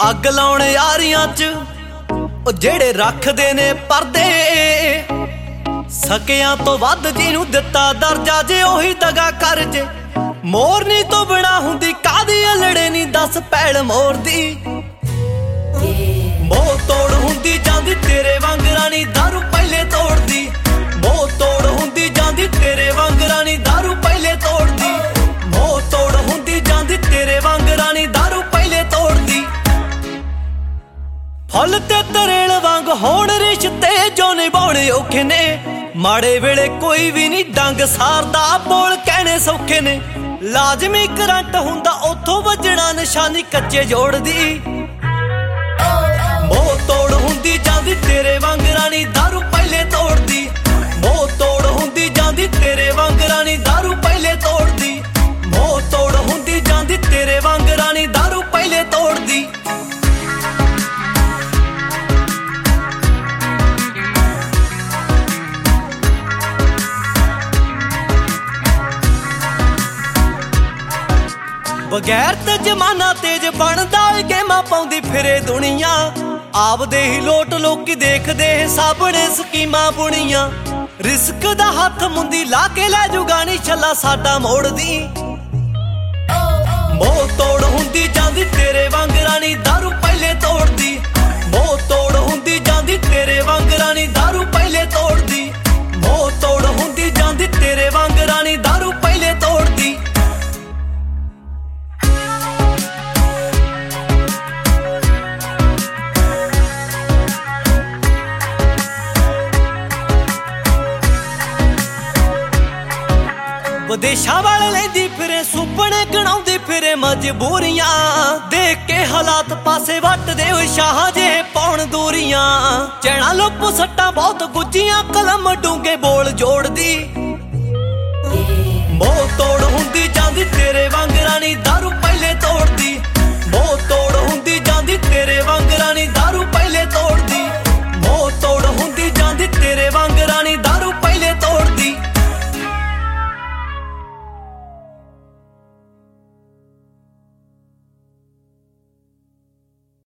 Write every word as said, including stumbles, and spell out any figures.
ਅੱਗ ਲਾਉਣ ਯਾਰੀਆਂ ਚ ਉਹ ਜਿਹੜੇ ਰੱਖਦੇ ਨੇ ਪਰਦੇ, ਸਕਿਆਂ ਤੋਂ ਵੱਧ ਜਿਹਨੂੰ ਦਿੱਤਾ ਦਰਜਾ ਜੇ ਉਹੀ ਦਗਾ ਕਰ ਜੇ। ਮੋਰਨੀ ਤੋਂ ਬਿਨਾ ਹੁੰਦੀ ਕਾਦੀ ਅਲੜੇ ਨੀ ਦਸ ਪੈਲ ਮੋਰ ਦੀ। ਮੋਹ ਤੋੜ ਹੁੰਦੀ ਜਾਂਦੀ ਤੇਰੇ ਵਾਂਗ ਰਾਣੀ ਦਾਰੂ ਪਹਿਲੇ ਤੋੜਦੀ। ਮੋਹ ਤੋੜ ਹੁੰਦੀ ਜਾਂਦੀ ਤੇਰੇ ਵਾਂਗ ਰਾਣੀ ਦਾਰੂ ਪਹਿਲੇ ਤੋੜਦੀ। ਮੋਹ ਤੋੜ ਹੁੰਦੀ ਜਾਂਦੀ ਤੇਰੇ ਵਾਂਗ ਰਾਣੀ ਦਾਰੂ ਪਹਿਲੇ ਤੋੜਦੀ। ਫੁੱਲ ਤੇ ਤਰੇਲ ਵਾਂਗ ਹੋਣ ਰਿਸ਼ਤੇ ਜੋ ਨਿਭਾਉਣੇ ਔਖੇ ਨੇ। ਮਾੜੇ ਵੇਲੇ ਕੋਈ ਵੀ ਨਹੀਂ ਡੰਗ ਸਾਰਦਾ, ਬੋਲ ਕਹਿਣੇ ਸੌਖੇ ਨੇ। ਲਾਜ਼ਮੀ ਕਰੰਟ ਹੁੰਦਾ ਉੱਥੋਂ ਵੱਜਣਾ ਨਿਸ਼ਾਨੀ ਕੱਚੇ ਜੋੜਦੀ। ਮੋਹ ਤੋੜ ਹੁੰਦੀ ਜਾਂਦੀ ਤੇਰੇ ਵਾਂਗ ਰਾਣੀ ਦਾਰੂ ਪਹਿਲੇ ਤੋੜਦੀ। ਮੋਹ ਤੋੜ ਹੁੰਦੀ ਜਾਂਦੀ ਤੇਰੇ ਵਾਂਗ ਰਾਣੀ ਦਾਰੂ ਪਹਿਲੇ ਤੋੜਦੀ। ਮੋਹ ਤੋੜ ਹੁੰਦੀ ਜਾਂਦੀ ਤੇਰੇ ਵਾਂਗ ਰਾਣੀ ਦਾਰੂ ਪਹਿਲੇ ਤੋੜਦੀ। ਬਗੈਰ ਤੇ ਜਮਾਨਾ ਤੇਜ ਬਣਦਾ ਗੇਮਾਂ ਪਾਉਂਦੀ ਫਿਰੇ ਦੁਨੀਆ। ਆਪਦੇ ਹੀ ਲੋਟ ਲੋਕੀ ਦੇਖਦੇ ਸਾਬਣੇ ਸਕੀਮਾਂ ਬੁਣੀਆਂ। ਰਿਸਕ ਦਾ ਹੱਥ ਮੁੰਦੀ ਲਾ ਕੇ ਲੈ ਜੂਗਾ ਨੀ ਛੱਲਾ ਸਾਡਾ ਮੋੜਦੀ। ਮੋਹ ਤੋੜ ਹੁੰਦੀ ਜਾਂਦੀ ਤੇਰੇ ਵਾਂਗ ਰਾਣੀ ਦਾਰੂ ਪਹਿਲੇ ਤੋੜਦੀ। ਮੋਹ ਤੋੜ ਹੁੰਦੀ ਜਾਂਦੀ ਤੇਰੇ ਵਾਂਗ ਰਾਣੀ ਦਾਰੂ ਪਹਿਲੇ ਤੋੜਦੀ। ਮੋਹ ਤੋੜ ਹੁੰਦੀ ਜਾਂਦੀ ਤੇਰੇ ਵਾਂਗ ਰਾਣੀ ਦਾਰੂ ਪਹਿਲੇ ਤੋੜਦੀ। ਵਿਦੇਸ਼ਾਂ ਵਾਲੇ ਲੈਂਦੀ ਫਿਰੇ ਸੁਪਨੇ ਗਣਾਉਂਦੀ ਫਿਰੇ ਮਜਬੂਰੀਆਂ। ਦੇਖ ਕੇ ਹਾਲਾਤ ਪਾਸੇ ਵੱਟਦੇ ਹੋਏ ਸ਼ਾਹ ਜਿਹੇ ਪਾਉਣ ਦੂਰੀਆਂ। ਚੈਣਾ ਲੋਪੋ ਸੱਟਾਂ ਬਹੁਤ ਗੁੱਜੀਆਂ ਕਲਮ ਡੂੰਗੇ ਬੋਲ ਜੋੜਦੀ। ਮੋਹ ਤੋੜ ਹੁੰਦੀ ਜਾਂਦੀ ਤੇਰੇ